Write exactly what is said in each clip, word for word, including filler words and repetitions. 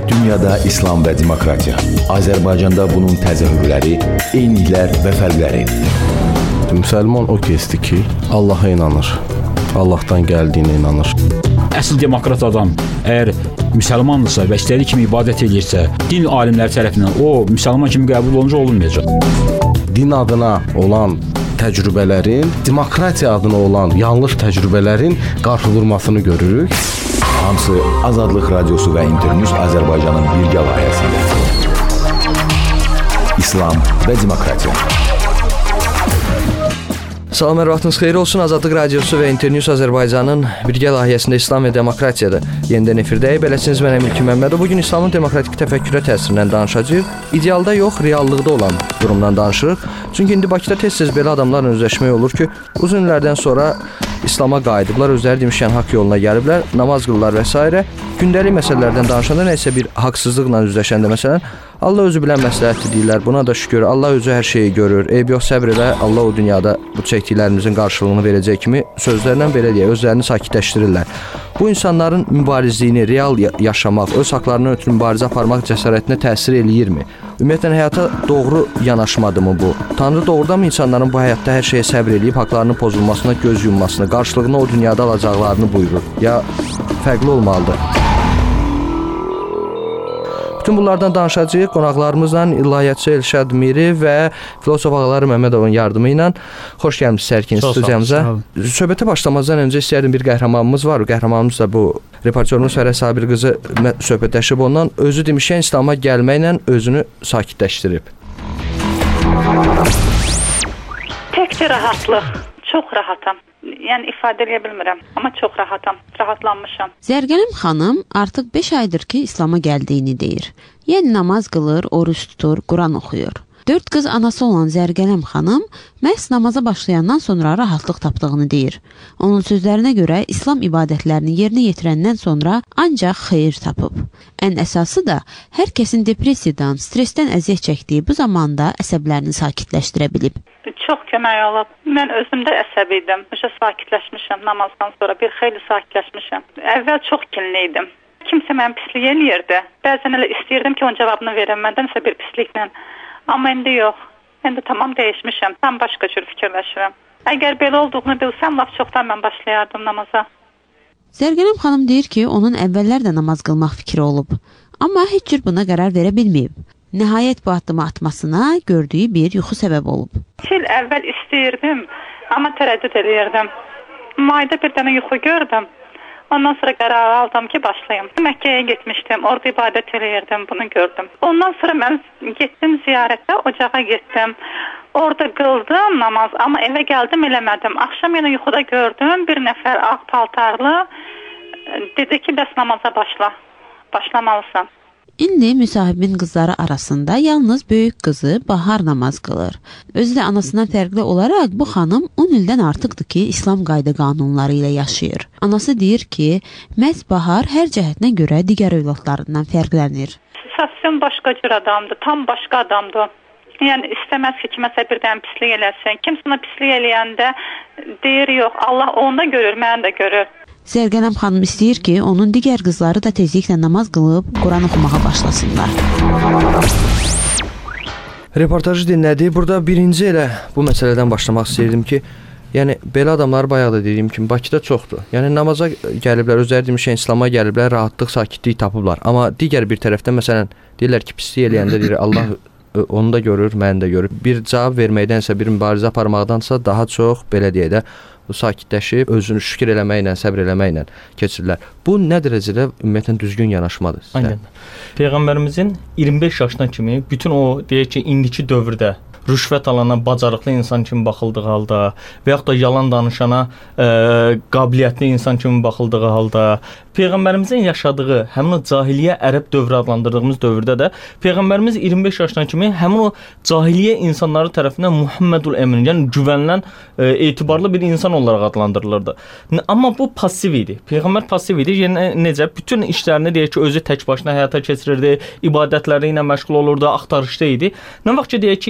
Dünyada İslam və demokratiya. Azərbaycanda bunun təzahürləri, eyniliklər və fərqləri. Müsəlman o kəsdir ki, Allaha inanır. Allahdan gəldiyinə inanır. Əsl demokrat adam əgər müsəlmandırsa və istədiyi kimi ibadət edirsə, din alimləri tərəfindən o müsəlman kimi qəbul olunca olunmayacaq. Din adına olan təcrübələrin, demokratiya adına olan yanlış təcrübələrin qarşıdurmasını görürük. Hamısı Azadlıq Radiosu və İnternews Azərbaycanın birgə layihəsində. İslam və demokratiya. Salam, hər vaxtınız xeyir olsun. Azadlıq Radiosu və İnternews Azərbaycanın birgə layihəsində İslam və demokratiyadır. Yenidən efirdəyik. Beləsiniz, mən Əmilki Məmmədov. Bugün İslamın demokratik təfəkkürə təsirindən danışacağıq. İdealda yox, reallıqda olan durumdan danışırıq. Çünki indi Bakıda tez-tez belə adamlarla üzləşmək olur ki, uzun illərdən sonra İslama qayıdıblar, özləri demişkən haqq yoluna gəliblər, namaz qılırlar və s. Gündəlik məsələlərdən danışanda, nəysə bir haqsızlıqla üzləşəndə məsələn, Allah özü bilən məsləhətdir deyirlər, buna da şükür, Allah özü hər şeyi görür, eyb yox, səbr elə, Allah o dünyada bu çəkdiklərimizin qarşılığını verəcək kimi sözlərlə belə deyək, özlərini sakitləşdirirlər. Bu insanların mübarizliyini, real yaşamaq, öz haqlarına ötürü mübarizə aparmaq cəsarətinə təsir eləyirmi? Ümumiyyətlə, həyata doğru yanaşmadımı bu? Tanrı doğrudan mı insanların bu həyatda hər şeyə səbr eləyib, haqlarının pozulmasına göz yummasını, qarşılığını o dünyada alacaqlarını buyurur? Ya fərqli olmalıdır? Bütün bunlardan danışacağıq qonaqlarımızla İlahiyyatçı Elşad Miri və filosof Ağalar Məmmədovun yardımı ilə. Xoş gəlmişsiniz hər ikiniz studiyamıza. Söhbətə başlamazdan öncə istəyərdim, bir qəhrəmanımız var. Qəhrəmanımız da bu reportyorumuz Fərə Sabir qızı söhbətləşib ondan. Özü demişkən İslama gəlməklə özünü sakitləşdirib. Təkcə rahatlıq. Çox rahatam. Yəni ifadə edə bilmirəm, amma çox rahatam, rahatlanmışam. Zərgələm xanım artıq beş aydır ki, İslama gəldiyini deyir. Yəni namaz qılır, oruç tutur, Quran oxuyur. Dörd qız anası olan Zərgələm xanım məhz namaza başlayandan sonra rahatlıq tapdığını deyir. Onun sözlərinə görə İslam ibadətlərini yerinə yetirəndən sonra ancaq xeyir tapıb. Ən əsası da hər kəsin depressiyadan, stressdən əziyyət çəkdiyi bu zamanda əsəblərini sakitləşdirə bilib. Çox kömək olub. Mən özümdə əsəbi idim. Başa sakitləşmişəm namazdan sonra, bir xeyli sakitləşmişəm. Əvvəl çox kinli idim. Kimsə məni pislik eləyirdi. Bəzən elə istəyirdim ki, onun cavabını verəm məndənsə bir pisliklə. Amma indi yox. İndi tamam dəyişmişəm. Tam başqa cür fikirləşirəm. Əgər belə olduğunu bilsəm, laf çoxdan mən başlayardım namaza. Zərgələm xanım deyir ki, onun əvvəllər də namaz qılmaq fikri olub. Amma heç cür buna qərar verə bilməyib. Nəhayət bu addımı atmasına gördüyü bir yuxu səbəb olub. İki il əvvəl istəyirdim, amma tərəddüd edirdim. Mayda bir dənə yuxu gördüm. Ondan sonra qərar aldım ki, başlayayım. Məkkəyə getmişdim, orada ibadət edirdim, bunu gördüm. Ondan sonra mən getdim ziyarətə, ocağa getdim. Orada qıldım namaz, amma evə gəldim eləmədim. Axşam yenə yuxuda gördüm, bir nəfər ağ paltarlı dedi ki, bəs namaza başla, başlamalısan. İndi müsahibin qızları arasında yalnız böyük qızı Bahar namaz qılır. Özü də anasından fərqli olaraq bu xanım on ildən artıqdır ki, İslam qayda qanunları ilə yaşayır. Anası deyir ki, məhz Bahar hər cəhətdən görə digər övladlarından fərqlənir. Səsim başqa cür adamdır, tam başqa adamdır. Yəni istəməz ki, kiməsə birdən pislik eləsin. Kim sana pislik eləyəndə deyir, yox, Allah onu da görür, məni də görür. Zərgələm xanım istəyir ki, onun digər qızları da tezliklə namaz qılıb Quran oxumağa başlasınlar. Reportajı dinlədik. Burada birinci elə bu məsələdən başlamaq istəyirdim ki, yəni belə adamlar bayaq da dediyim kimi Bakıda çoxdur. Yəni namaza gəliblər, özləri demişkən İslama gəliblər, rahatlıq, sakitlik tapıblar. Amma digər bir tərəfdən məsələn deyirlər ki, pislik eləyəndə deyir Allah onu da görür, məni də görür. Bir cavab verməkdənsə, bir mübarizə aparmaqdansa daha çox belə deyə də sakitləşib, özünü şükür eləməklə, səbr eləməklə keçirlər. Bu nə dərəcədə ümumiyyətlə düzgün yanaşmadır sizə? Aynen. Peyğəmbərimizin iyirmi beş yaşına kimi bütün o deyək ki, indiki dövrdə rüşvət alana bacarıqlı insan kimi baxıldığı halda və yaxud da yalan danışana e, qabiliyyətli insan kimi baxıldığı halda Peyğəmbərimizin yaşadığı həmin o cahiliyyə ərəb dövrü adlandırdığımız dövrdə də Peyğəmbərimiz iyirmi beş yaşından kimi həmin o cahiliyyə insanları tərəfindən Muhammedul Emin, yəni güvənilən, e, etibarlı bir insan olaraq adlandırılırdı. Amma bu passiv idi. Peyğəmbər passiv idi. Yəni necə bütün işlərini deyək ki, özü tək başına həyata keçirirdi, ibadətləri ilə məşğul olurdu, axtarışda idi. Nə vaxt ki deyək ki, ilk dəfə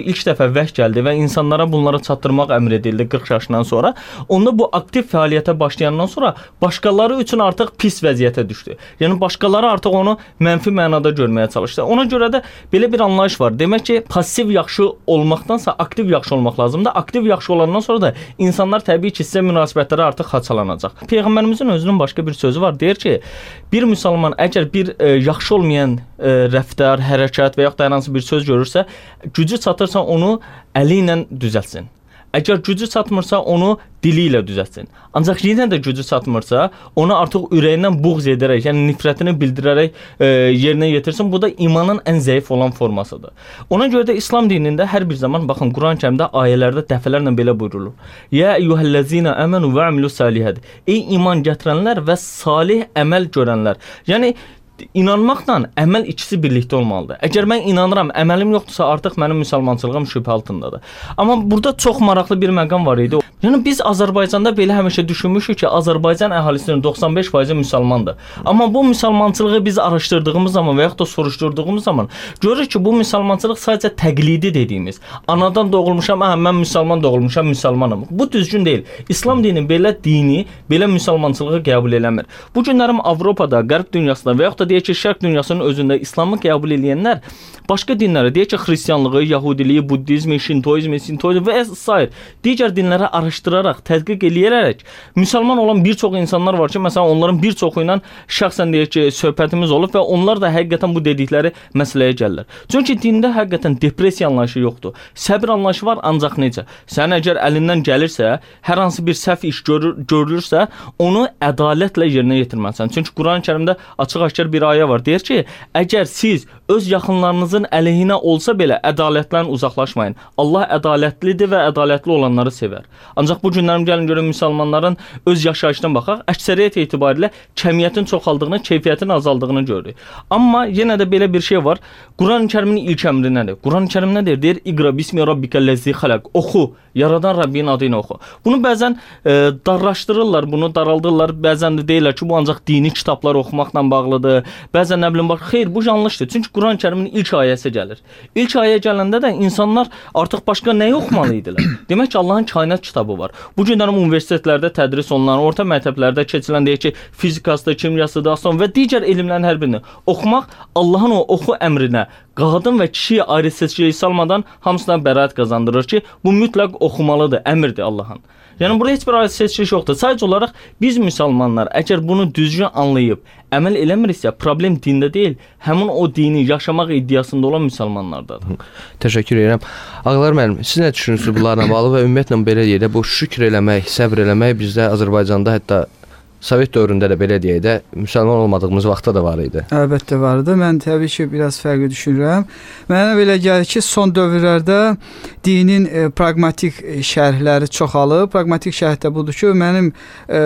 vəh gəldi və insanlara bunları çatdırmaq əmr edildi qırx yaşından sonra, onda bu aktiv fəaliyyətə başlayandan sonra başqaları üçün artıq pis vəziyyətə düşdü. Yəni başqaları artıq onu mənfi mənada görməyə çalışdı. Ona görə də belə bir anlayış var. Demək ki, passiv yaxşı olmaqdansa aktiv yaxşı olmaq lazımdır. Aktiv yaxşı olandan sonra da insanlar təbii ki, sizə münasibətləri artıq xaçalanacaq. Peyğəmbərimizin özünün başqa bir sözü var. Deyir ki, bir müsəlman əgər bir e, yaxşı olmayan e, rəftar, hərəkət və yaxud da hər hansı bir söz görürsə, gücü çatırsa onu əli ilə düzəltsin. Əgər gücü çatmırsa onu dili ilə düzəltsin. Ancaq yenə də gücü çatmırsa, onu artıq ürəyindən buğz edərək, yəni nifrətini bildirərək e, yerinə yetirsin. Bu da imanın ən zəif olan formasıdır. Ona görə də İslam dinində hər bir zaman, baxın, Quran-Kərimdə ayələrdə dəfələrlə belə buyurulur. Ya eyyuhellezina amanu və amilus salihat. Ey iman gətirənlər və salih əməl görənlər. Yəni İnanmaqla əməl ikisi birlikdə olmalıdır. Əgər mən inanıram, əməlim yoxdursa, artıq mənim müsəlmançılığım şübhə altındadır. Amma burada çox maraqlı bir məqam var idi. Yəni biz Azərbaycanda belə həmişə düşünmüşük ki, Azərbaycan əhalisinin doxsan beş faizi müsəlmandır. Amma bu müsəlmançılığı biz araşdırdığımız zaman və yaxud da soruşturduğumuz zaman görürük ki, bu müsəlmançılıq sadəcə təqlidi dediyimiz. Anadan doğulmuşam, hə, mən müsəlman doğulmuşam, müsəlmanam. Bu düzgün deyil. İslam dini belə dini, belə müsəlmançılığı qəbul eləmir. Bu günlərim Avropada, Qərb dünyasında və yaxud da deyək ki, Şərq dünyasının özündə İslamı qəbul edənlər başqa dinləri, deyək ki, xristianlığı, yahudiliyi, buddizmi, şintoizmi, sintoizmi və s. digər dinləri araşdıraraq, tədqiq eləyərək müsəlman olan bir çox insanlar var ki, məsələn, onların bir çoxu ilə şəxsən deyək ki, söhbətimiz olub və onlar da həqiqətən bu dedikləri məsələyə gəlirlər. Çünki dində həqiqətən depressiya anlayışı yoxdur. Səbr anlayışı var, ancaq necə? Sən əgər əlindən gəlirsə, hər hansı bir səhv iş görür, görülürsə, onu ədalətlə yerinə yetirməlisən. Çünki Quran-Kərimdə açıq-aşkar bir ayə var. Deyir ki, əgər siz öz yaxınlarınızın əleyhinə olsa belə ədalətdən uzaqlaşmayın. Allah ədalətlidir və ədalətli olanları sevər. Ancaq bu günlərim gəlin görün müsəlmanların öz yaşayışına baxaq, əksəriyyət etibarilə kəmiyyətin çoxaldığını, keyfiyyətin azaldığını görürük. Amma yenə də belə bir şey var. Quran-Kərimin ilk əmri nədir? Quran-Kərim nə deyir? Deyir, İqra bismi rabbikellezi xalaq. Oxu, yaradan Rəbbin adı ilə oxu. Bunu bəzən e, darlaşdırırlar, bunu daraldırlar. Bəzən də deyirlər ki, bu ancaq dini kitablar oxumaqla bağlıdır. Bəzən nə bilim bax, xeyr, bu yanlışdır. Çünki Quran-Kərimin ilk ayəsi gəlir. İlk ayə gələndə də insanlar artıq başqa nəyi oxumalı idilər? Demək ki, Allahın kainat kitabı var. Bu günlərim universitetlərdə tədris olunan, orta məktəblərdə keçilən deyək ki, fizikasıdır, kimyasıdır, astronomi və digər elmlərin hər birini oxumaq Allahın o oxu əmrinə qadın və kişiyə ayrı seçkilik salmadan hamısına bəraət qazandırır ki, bu mütləq oxumalıdır, əmrdir Allahın. Yəni burada heç bir ayrı seçkilik yoxdur. Sadəcə olaraq biz müsəlmanlar əgər bunu düzgün anlayıb əməl eləmiriksə, problem dində deyil, həmin o dini yaşamaq iddiasında olan müsəlmanlardadır. Təşəkkür edirəm. Ağalar müəllim, siz nə düşünürsünüz bunlarla bağlı və ümumiyyətlə belə yerdə bu şükr eləmək, səbr eləmək bizdə Azərbaycanda hətta Sovet dövründə də belə deyək də müsəlman olmadığımız vaxtda da var idi. Əlbəttə vardı. Mən təbii ki, biraz fərqli düşünürəm. Mənə belə gəlir ki, son dövrlərdə dinin e, praqmatik şərhləri çoxalıb. Praqmatik şərh də budur ki, mənim e,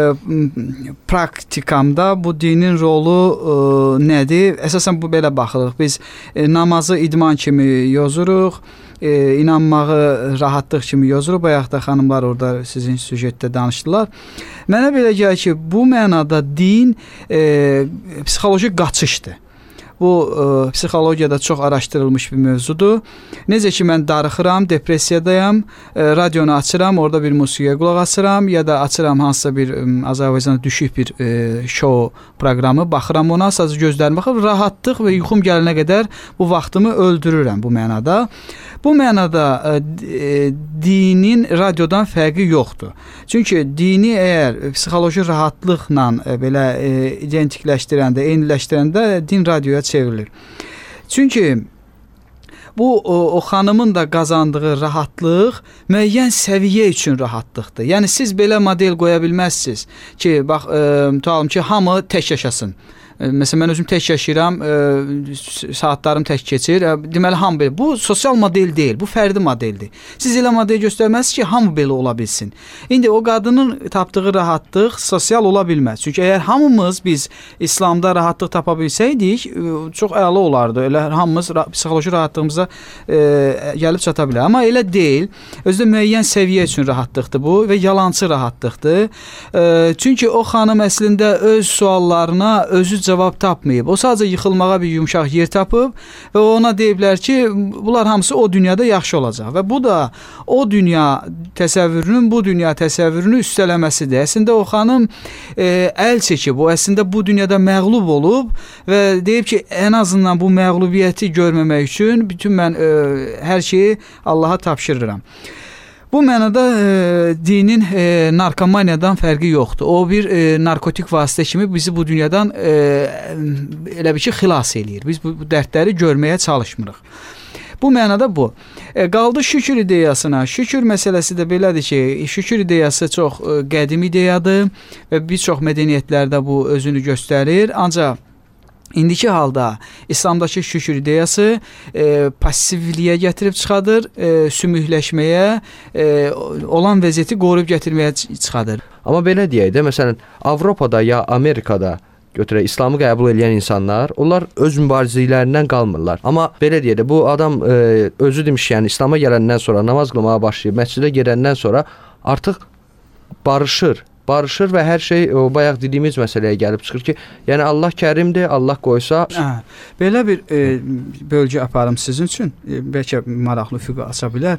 praktikamda bu dinin rolu e, nədir? Əsasən bu belə baxırıq. Biz e, namazı idman kimi yozuruq. E, inanmağı rahatlıq kimi yozuruq. Bayaq da xanımlar orada sizin süjetdə danışdılar. Mənə belə gəlir ki, bu mənada din e, psixoloji qaçışdır. Bu e, psixologiyada çox araşdırılmış bir mövzudur. Necə ki, mən darıxıram, depressiyadayam, e, radionu açıram, orada bir musiqiyə qulaq asıram ya da açıram hansısa bir e, Azərbaycanda düşük bir e, show proqramı, baxıram ona, sadəcə gözlərim baxır, rahatlıq və yuxum gələnə qədər bu vaxtımı öldürürəm bu mənada. Bu mənada e, dinin radiodan fərqi yoxdur. Çünki dini əgər psixoloji rahatlıqla e, belə e, identikləşdirəndə, eyniləşdirəndə din radioya çevrilir. Çünki bu o, o xanımın da qazandığı rahatlıq müəyyən səviyyə üçün rahatlıqdır. Yəni siz belə model qoya bilməzsiniz ki, bax, e, tutalım ki, hamı tək yaşasın. Məsələn, mən özüm tək yaşayıram, e, saatlarım tək keçir. E, deməli, hamı belə. Bu sosial model deyil, bu fərdi modeldir. Siz elə model göstərməzsiniz ki, hamı belə ola bilsin. İndi o qadının tapdığı rahatlıq sosial ola bilməz. Çünki əgər hamımız biz İslamda rahatlıq tapa bilsəydik, e, çox əla olardı. Elə hamımız ra psixoloji rahatlığımıza e, gəlib çata bilər. Amma elə deyil. Özdə müəyyən səviyyə üçün rahatlıqdır bu və yalançı rahatlıqdır. E, çünki o xanım əslində öz suallarına özü cavab tapmayıb. O sadəcə yıxılmağa bir yumşaq yer tapıb və ona deyiblər ki, bunlar hamısı o dünyada yaxşı olacaq və bu da o dünya təsəvvürünün bu dünya təsəvvürünü üstələməsidir. Əslində o xanım e, əl çəkib, o əslində bu dünyada məğlub olub və deyib ki, ən azından bu məğlubiyyəti görməmək üçün bütün mən e, hər şeyi Allaha tapşırıram. Bu mənada e, dinin e, narkomaniyadan fərqi yoxdur. O bir e, narkotik vasitə kimi bizi bu dünyadan e, elə bir ki, xilas eləyir. Biz bu, bu dərdləri görməyə çalışmırıq. Bu mənada bu. E, qaldı şükür ideyasına. Şükür məsələsi də belədir ki, şükür ideyası çox e, qədim ideyadır və bir çox mədəniyyətlərdə bu özünü göstərir. Ancaq İndiki halda İslamdakı şükür ideyası e, passivliyə gətirib çıxadır, e, sümükləşməyə, e, olan vəziyyəti qoruyub gətirməyə çıxadır. Amma belə deyək də, məsələn, Avropada ya Amerikada götürək İslamı qəbul edən insanlar, onlar öz mübarizələrindən qalmırlar. Amma belə deyək də, bu adam e, özü demiş, yəni İslam'a gələndən sonra namaz qılmağa başlayıb, məscidə gedəndən sonra artıq barışır. Barışır və hər şey o bayaq dediyimiz məsələyə gəlib çıxır ki, yəni Allah kərimdir, Allah qoysa. Hə, belə bir e, bölgə aparım sizin üçün, e, bəlkə maraqlı füqə aça bilər.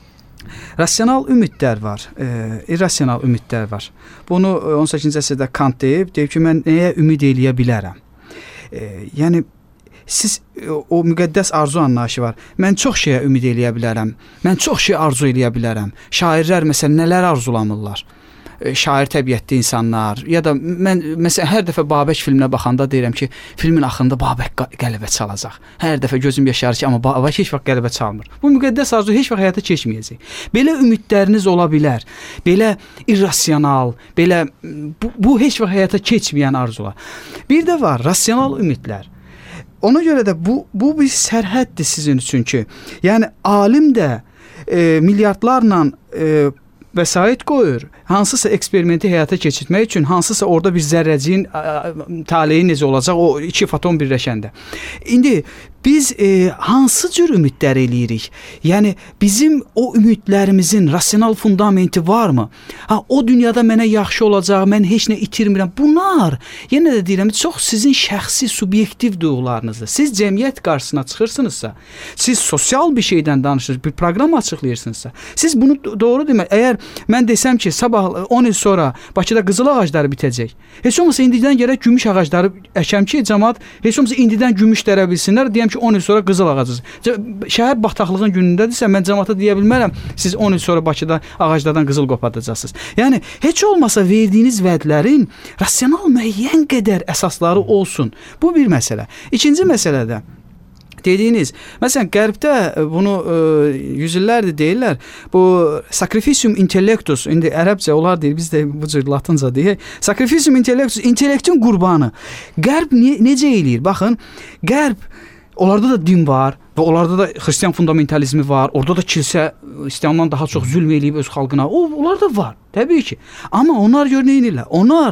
Rasional ümidlər var, e, irrasional ümidlər var. Bunu on səkkizinci əsrdə Kant deyib, deyib ki, mən nəyə ümid eləyə bilərəm? E, yəni siz o müqəddəs arzu anlayışı var. Mən çox şeyə ümid eləyə bilərəm. Mən çox şey arzu eləyə bilərəm. Şairlər məsələn nələr arzulamırlar? Şair təbiətli insanlar ya da mən məsələn hər dəfə Babək filminə baxanda deyirəm ki, filmin axırında Babək qələbə çalacaq. Hər dəfə gözüm yaşarır ki, amma Babək heç vaxt qələbə çalmır. Bu müqəddəs arzu heç vaxt həyata keçməyəcək. Belə ümidləriniz ola bilər. Belə irrasional, belə bu, bu heç vaxt həyata keçməyən arzular. Bir də var rasional ümidlər. Ona görə də bu bu bir sərhəddir sizin üçün ki, yəni alim də e, milyardlarla e, vəsait qoyur. Hansısa eksperimenti həyata keçirmək üçün hansısa orada bir zərrəciyin taleyi necə olacaq o iki foton birləşəndə. İndi biz e, hansı cür ümidlər eləyirik? Yəni bizim o ümidlərimizin rasional fundamenti varmı? Ha, o dünyada mənə yaxşı olacaq, mən heç nə itirmirəm. Bunlar, yenə də deyirəm, çox sizin şəxsi subyektiv duyğularınızdır. Siz cəmiyyət qarşısına çıxırsınızsa, siz sosial bir şeydən danışırsınız, bir proqram açıqlayırsınızsa, siz bunu doğru demək. Əgər mən desəm ki, sabah on il sonra Bakıda qızıl ağacları bitəcək. Heç olmasa indidən gərək gümüş ağacları əkəm ki, cəmaət heç olmasa indidən gümüş dərə bilsinlər. Deyəm ki, on il sonra qızıl ağacı. Şəhər bataqlığın günündədirsə, mən cəmaata deyə bilmərəm, siz on il sonra Bakıda ağaclardan qızıl qopartacaqsınız. Yəni heç olmasa verdiyiniz vədlərin rasional müəyyən qədər əsasları olsun. Bu bir məsələ. İkinci məsələ də dediyiniz, məsələn, Qərbdə bunu e, yüz illərdir deyirlər, bu sacrificium intellectus, indi ərəbcə onlar deyir, biz də bu cür latınca deyək, sacrificium intellectus, intellektin qurbanı. Qərb ne, necə eləyir? Baxın, Qərb, onlarda da din var və onlarda da xristian fundamentalizmi var, orada da kilsə İslamdan daha çox zülm eləyib öz xalqına, o, onlar da var, təbii ki. Amma onlar gör nə edirlər? Onlar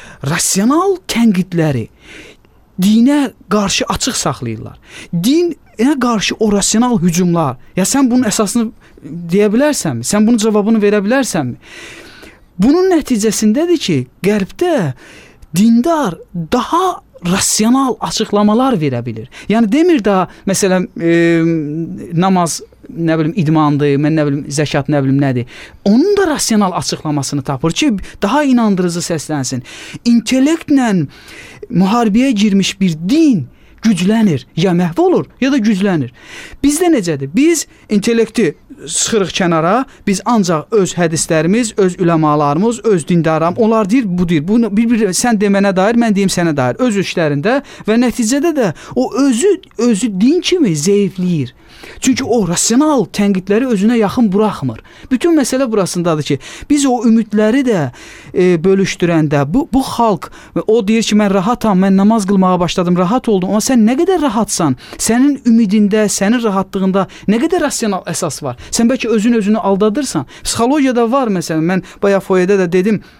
rasional tənqidləri dinə qarşı açıq saxlayırlar. Dinə qarşı o rasional hücumlar. Ya sən bunun əsasını deyə bilərsənmi? Sən bunun cavabını verə bilərsənmi? Bunun nəticəsindədir ki, Qərbdə dindar daha rasional açıqlamalar verə bilir. Yəni demir daha məsələn e, namaz nə bilim idmandır, mən nə bilim zəkat nə bilim nədir. Onun da rasional açıqlamasını tapır ki, daha inandırıcı səslənsin. İntellektlə müharibəyə girmiş bir din güclənir, ya məhv olur, ya da güclənir. Bizdə necədir? Biz intellekti sıxırıq kənara, biz ancaq öz hədislərimiz, öz üləmalarımız, öz dindaram, onlar deyir, bu deyir, bu bir-bir sən demənə dair, mən deyim sənə dair, öz işlərində və nəticədə də o özü özü din kimi zəifləyir. Çünki o rasional tənqidləri özünə yaxın buraxmır. Bütün məsələ burasındadır ki, biz o ümidləri də e, bölüşdürəndə bu, bu xalq, o deyir ki, mən rahatam, mən namaz qılmağa başladım, rahat oldum, amma sən nə qədər rahatsan, sənin ümidində, sənin rahatlığında nə qədər rasional əsas var. Sən bəlkə özün özünü aldadırsan. Psixologiyada var, məsələn, mən bayaq foyedə də dedim,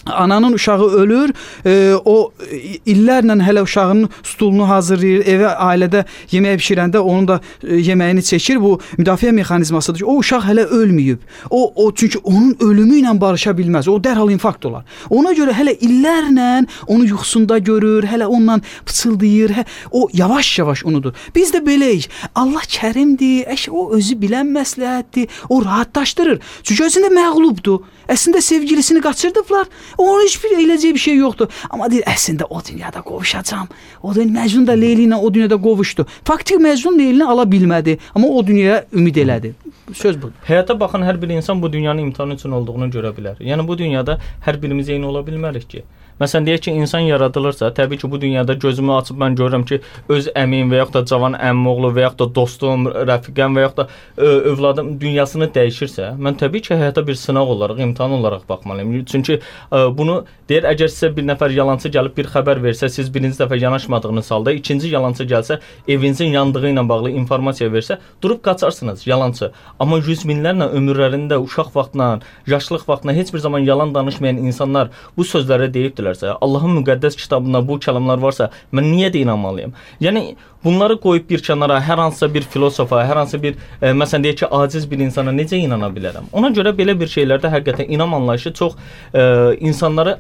Ananın uşağı ölür, e, o illərlə hələ uşağının stulunu hazırlayır, evə ailədə yemək bişirəndə onun da e, yeməyini çəkir. Bu müdafiə mexanizmasıdır. O uşaq hələ ölməyib. O o çünki onun ölümü ilə barışa bilməz. O dərhal infarkt olar. Ona görə hələ illərlə onu yuxusunda görür, hələ onunla pıçıldayır. Hə, o yavaş-yavaş unudur. Biz də beləyik. Allah kərimdir, əş o özü bilən məsləhətdir. O rahatlaşdırır. Çünki özündə məğlubdur. Əslində sevgilisini qaçırdıblar. Onun heç bir eləcək bir şey yoxdur. Amma deyir, əslində o dünyada qovuşacağam. O da Məcnun da Leyli ilə o dünyada qovuşdu. Faktik Məcnun Leylini ala bilmədi, amma o dünyaya ümid elədi. Söz budur. Həyata baxan hər bir insan bu dünyanın imtahan üçün olduğunu görə bilər. Yəni bu dünyada hər birimiz eyni ola bilmərik ki. Məsələn deyək ki, insan yaradılırsa, təbii ki, bu dünyada gözümü açıb mən görürəm ki, öz əmim və yaxud da cavan əmmoğlu və yaxud da dostum, rəfiqəm və yaxud da ə, övladım dünyasını dəyişirsə, mən təbii ki, həyata bir sınaq olaraq, imtahan olaraq baxmalıyım. Çünki ə, bunu deyir, əgər sizə bir nəfər yalançı gəlib bir xəbər versə, siz birinci dəfə yanaşmadığınız halda, ikinci yalançı gəlsə, evinizin yandığı ilə bağlı informasiya versə, durub qaçarsınız, yalançı. Amma yüz minlərlə ömürlərində uşaq vaxtla, yaşlıq vaxtla heç bir zaman yalan danışmayan insanlar bu sözləri deyibdir. Allahın müqəddəs kitabında bu kəlamlar varsa, mən niyə də inanmalıyam? Yəni, bunları qoyub bir kənara hər hansısa bir filosofa, hər hansısa bir, e, məsələn deyək ki, aciz bir insana necə inana bilərəm? Ona görə belə bir şeylərdə həqiqətən inam anlayışı çox e, insanları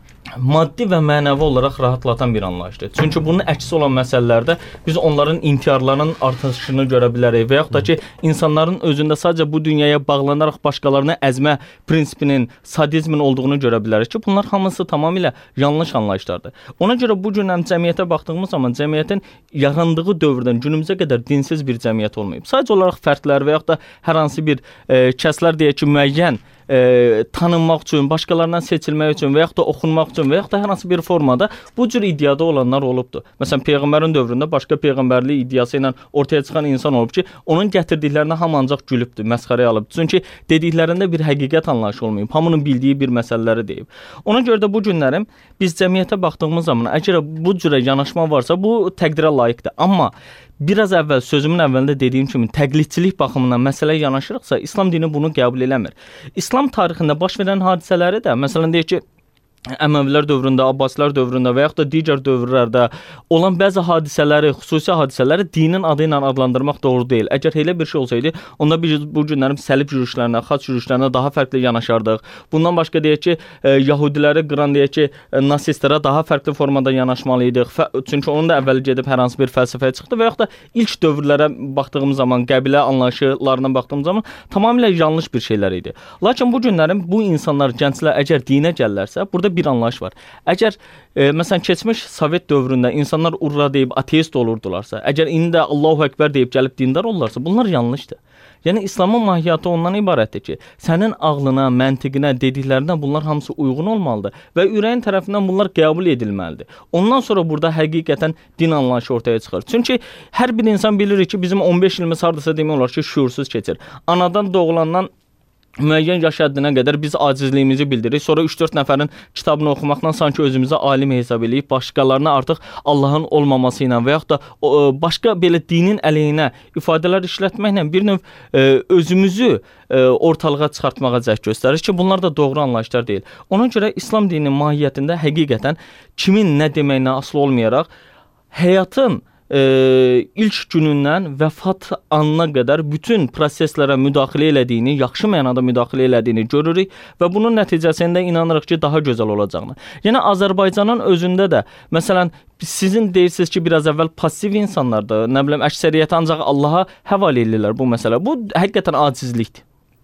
maddi və mənəvi olaraq rahatlatan bir anlayışdır. Çünki bunun əksi olan məsələlərdə biz onların intiharlarının artışını görə bilərik və yaxud da ki, insanların özündə sadəcə bu dünyaya bağlanaraq başqalarını əzmə prinsipinin, sadizmin olduğunu görə bilərik ki, bunlar hamısı tamamilə yanlış anlayışlardır. Ona görə bu gün həm cəmiyyətə baxdığımız zaman cəmiyyətin yarandığı dövrdən günümüzə qədər dinsiz bir cəmiyyət olmayıb. Sadəcə olaraq fərdlər və yaxud da hər hansı bir e, kəslər deyək ki, müəyyən E, tanınmaq üçün, başqalarından seçilmək üçün və yaxud da oxunmaq üçün və yaxud da hər hansı bir formada bu cür iddiada olanlar olubdur. Məsələn, Peyğəmbərin dövründə başqa peyğəmbərlik iddiası ilə ortaya çıxan insan olub ki, onun gətirdiklərinə hamı ancaq gülübdür, məsxərəyə alıb. Çünki dediklərində bir həqiqət anlayışı olmayıb, hamının bildiyi bir məsələləri deyib. Ona görə də bu günlərim biz cəmiyyətə baxdığımız zaman əgər bu cürə yanaşma varsa, bu təqdirə layiqdir. Amma biraz əvvəl sözümün əvvəlində dediyim kimi təqlidçilik baxımından məsələyə yanaşırıqsa, İslam dini bunu qəbul eləmir. İslam tarixində baş verən hadisələri də, məsələn deyək ki, Əməvilər dövründə, Abbasilər dövründə və yaxud da digər dövrlərdə olan bəzi hadisələri, xüsusi hadisələri dinin adı ilə adlandırmaq doğru deyil. Əgər elə bir şey olsaydı, onda biz bu günlərin səlib yürüşlərinə, xaç yürüşlərinə daha fərqli yanaşardıq. Bundan başqa deyək ki, e, Yahudiləri qıran deyək ki, e, nasistlərə daha fərqli formada yanaşmalıydıq. Fə, çünki onun da əvvəl gedib hər hansı bir fəlsəfəyə çıxdı və yaxud da ilk dövrlərə baxdığımız zaman, qəbilə anlayışlarına baxdığımız zaman tamamilə yanlış bir şeylər idi. Lakin bu günlərin bu insanlar, gənclər əgər dinə gəlirlərsə, burada bir anlayış var. Əgər e, məsələn keçmiş Sovet dövründə insanlar urra deyib ateist olurdularsa, əgər indi də Allahu Əkbər deyib gəlib dindar olurlarsa, bunlar yanlışdır. Yəni İslamın mahiyyəti ondan ibarətdir ki, sənin ağlına, məntiqinə, dediklərinə bunlar hamısı uyğun olmalıdır və ürəyin tərəfindən bunlar qəbul edilməlidir. Ondan sonra burada həqiqətən din anlayışı ortaya çıxır. Çünki hər bir insan bilir ki, bizim on beş ilimiz hardasa demək olar ki, şuursuz keçir. Anadan doğulandan müəyyən yaş həddinə qədər biz acizliyimizi bildiririk. Sonra üç dörd nəfərin kitabını oxumaqla sanki özümüzü alim hesab edib, başqalarına artıq Allahın olmaması ilə və yaxud da o, başqa belə dinin əleyhinə ifadələr işlətməklə bir növ e, özümüzü e, ortalığa çıxartmağa cəhd göstərir ki, bunlar da doğru anlayışlar deyil. Ona görə İslam dininin mahiyyətində həqiqətən kimin nə deməyinə asılı olmayaraq həyatın E, ilk günündən vəfat anına qədər bütün proseslərə müdaxilə elədiyini, yaxşı mənada müdaxilə elədiyini görürük və bunun nəticəsində inanırıq ki, daha gözəl olacağını. Yəni Azərbaycanın özündə də, məsələn, sizin deyirsiniz ki, biraz əvvəl passiv insanlardır, nə bilim, əksəriyyəti ancaq Allaha həvalə edirlər bu məsələ. Bu həqiqətən acizlikdir.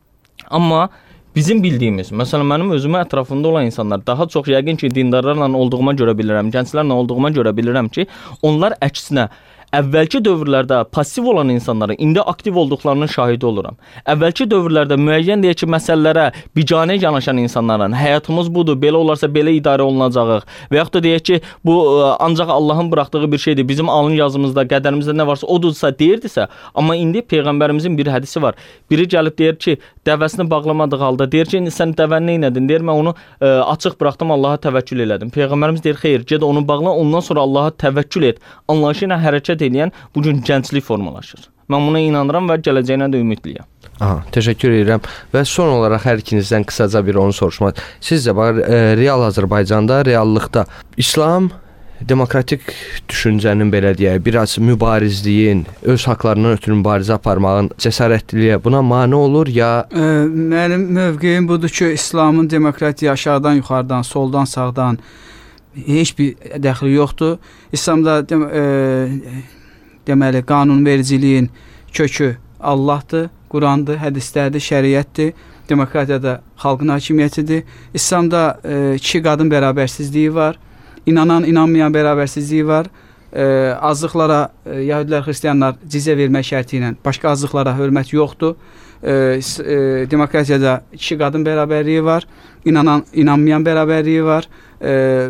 Amma bizim bildiyimiz, məsələn, mənim özümə ətrafında olan insanlar daha çox yəqin ki, dindarlarla olduğuma görə bilirəm, gənclərlə olduğuma görə bilirəm ki, onlar əksinə əvvəlki dövrlərdə passiv olan insanların indi aktiv olduqlarının şahidi oluram. Əvvəlki dövrlərdə müəyyən deyək ki, məsələlərə biganə yanaşan insanların həyatımız budur, belə olarsa belə idarə olunacağıq və yaxud da deyək ki, bu ancaq Allahın buraxdığı bir şeydir. Bizim alın yazımızda, qədərimizdə nə varsa odursa deyirdisə, amma indi Peyğəmbərimizin bir hədisi var. Biri gəlib deyir ki, dəvəsini bağlamadığı halda deyir ki, sən dəvəni nə edin? Deyir, mən onu ə, açıq buraxdım, Allaha təvəkkül elədim. Peyğəmbərimiz deyir, xeyr, ged onu bağla, ondan sonra Allaha təvəkkül et. Anlayışı ilə hərəkət edən bu gün gənclik formalaşır. Mən buna inanıram və gələcəyinə də ümidliyəm. Aha, təşəkkür edirəm. Və son olaraq hər ikinizdən qısaca bir onu soruşmaq. Sizcə bax, e, real Azərbaycanda, reallıqda İslam demokratik düşüncənin belə deyək, biraz mübarizliyin, öz haqlarından ötürü mübarizə aparmağın cəsarətliliyə buna mane olur ya? E, mənim mövqeyim budur ki, İslamın demokratiya aşağıdan, yuxarıdan, soldan, sağdan heç bir dəxli yoxdur. İslamda dem e, deməli qanunvericiliyin kökü Allahdır, Qurandır, hədislərdir, şəriətdir. Demokratiyada xalqın hakimiyyətidir. İslamda e, iki qadın bərabərsizliyi var. İnanan, inanmayan bərabərsizliyi var. E, azlıqlara e, Yahudilər, Xristianlar cizyə vermək şərti ilə başqa azlıqlara hörmət yoxdur. E, e, demokratiyada iki qadın bərabərliyi var. İnanan, inanmayan bərabərliyi var. E,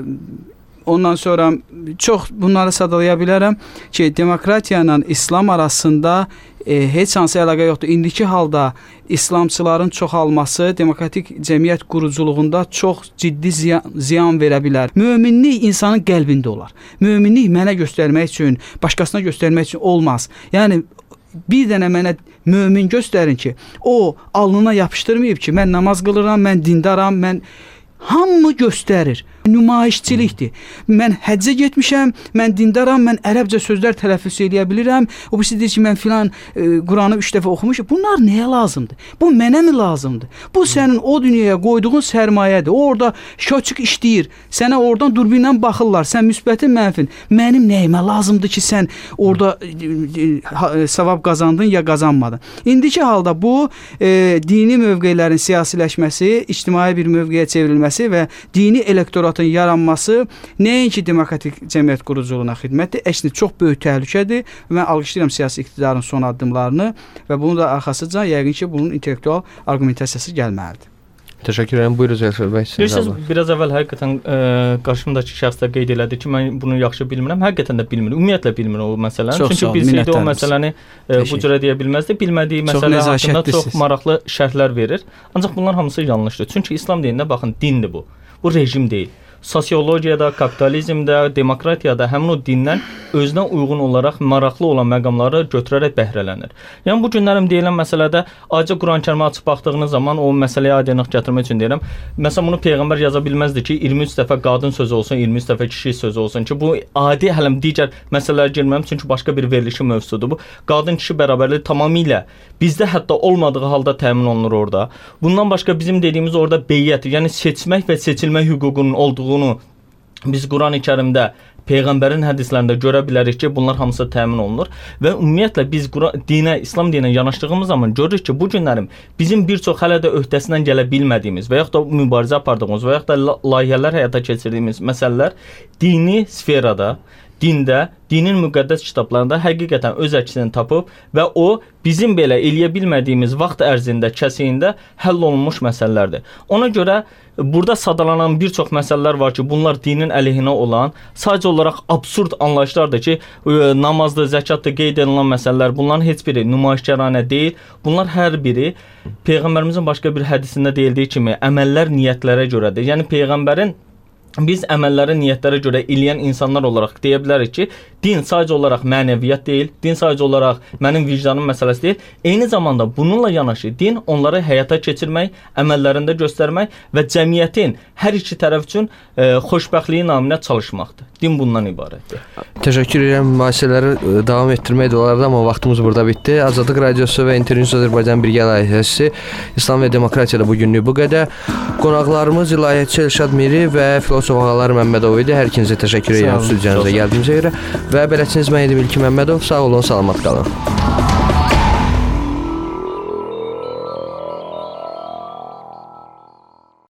ondan sonra çox bunları sadalaya bilərəm ki, demokratiya ilə İslam arasında e, heç hansı əlaqə yoxdur. İndiki halda İslamçıların çoxalması demokratik cəmiyyət quruculuğunda çox ciddi ziyan, ziyan verə bilər. Möminlik insanın qəlbində olar. Möminlik mənə göstərmək üçün, başqasına göstərmək üçün olmaz. Yəni bir dənə mənə mömin göstərin ki, o alnına yapışdırmayıb ki, mən namaz qılıram, mən dindaram, mən hamı göstərir. Nümayişçilikdir. Mən həccə getmişəm, mən dindaram, mən ərəbcə sözlər tələffüz edə bilirəm. O birisi deyir ki, mən filan e, Quranı üç dəfə oxumuşam. Bunlar nəyə lazımdır? Bu mənə mi lazımdır? Bu sənin o dünyaya qoyduğun sərmayədir. O orada şoçuq işləyir. Sənə oradan durbinlə baxırlar. Sən müsbətin, mənfin. Mənim nəyimə lazımdır ki, sən orada e, e, savab qazandın ya qazanmadın? İndiki halda bu e, dini mövqelərin siyasiləşməsi, ictimai bir mövqeyə çevrilməsi və dini elektorat yaranması nəinki demokratik cəmiyyət quruculuğuna xidmətdir, əksinə çox böyük təhlükədir. Mən alqışlayıram siyasi iqtidarın son addımlarını və bunu da arxasıca yəqin ki, bunun intellektual arqumentasiyası gəlməlidir. Təşəkkür edirəm. Buyurun Zəlfər bəy. Bilirsiniz, biraz əvvəl həqiqətən ə, qarşımdakı şəxs də qeyd elədi ki, mən bunu yaxşı bilmirəm. Həqiqətən də bilmir. Ümumiyyətlə bilmir o məsələni. Çox Çünki bilsəydi o məsələni ə, bu cürə deyə bilməzdi. Bilmədiyi məsələ haqqında çox maraqlı şərhlər verir. Ancaq bunlar hamısı yanlışdır. Çünki İslam dinində baxın, dindir bu. Bu rejim deyil. Sosiologiyada, kapitalizmdə, demokratiyada həmin o dindən özünə uyğun olaraq maraqlı olan məqamları götürərək bəhrələnir. Yəni bu günlərim deyilən məsələdə acı Quran-Kərimə açıb baxdığınız zaman o məsələyə aydınlıq gətirmək üçün deyirəm. Məsələn bunu peyğəmbər yaza bilməzdi ki, iyirmi üç dəfə qadın sözü olsun, iyirmi üç dəfə kişi sözü olsun ki, bu adi hələm digər məsələlərə girməm çünki başqa bir verilişi mövzusudur bu. Qadın kişi bərabərliyi tamamilə bizdə hətta olmadığı halda təmin olunur orada. Bundan başqa bizim dediyimiz orada beyyət, yəni seçmək və seçilmə hüququnun olduğu bunu biz Quran-ı Kərimdə Peyğəmbərin hədislərində görə bilərik ki, bunlar hamısı təmin olunur və ümumiyyətlə biz dinə, İslam dininə yanaşdığımız zaman görürük ki, bu günlərim bizim bir çox hələ də öhdəsindən gələ bilmədiyimiz və yaxud da mübarizə apardığımız və yaxud da layihələr həyata keçirdiyimiz məsələlər dini sferada, dində, dinin müqəddəs kitablarında həqiqətən öz əksini tapıb və o bizim belə eləyə bilmədiyimiz vaxt ərzində, kəsiyində həll olunmuş məsələlərdir. Ona görə burada sadalanan bir çox məsələlər var ki, bunlar dinin əleyhinə olan, sadəcə olaraq absurd anlayışlardır ki, namazdır, zəkatdır, qeyd edilən məsələlər, bunların heç biri nümayişkaranə deyil. Bunlar hər biri Peyğəmbərimizin başqa bir hədisində deyildiyi kimi əməllər niyyətlərə görədir. Yəni Peyğəmbərin biz əməlləri niyyətlərə görə eləyən insanlar olaraq deyə bilərik ki, din sadəcə olaraq mənəviyyat deyil, din sadəcə olaraq mənim vicdanım məsələsi deyil. Eyni zamanda bununla yanaşı din onları həyata keçirmək, əməllərində göstərmək və cəmiyyətin hər iki tərəf üçün e, xoşbəxtliyi naminə çalışmaqdır. Din bundan ibarətdir. Təşəkkür edirəm. Mübahisələri davam etdirmək də olardı, amma vaxtımız burada bitdi. Azadlıq Radiosu və İnternews Azərbaycan birgə layihəsi İslam və Demokratiyada bu günlük bu qədər. Qonaqlarımız İlahiyyatçı Elşad Miri və filosof Ağalar Məmmədov idi. Hər ikinizə təşəkkür edirəm stüdiyamıza gəldiyinizə görə və bələdçiniz mən İlkin Məmmədov. Sağ olun, salamat qalın.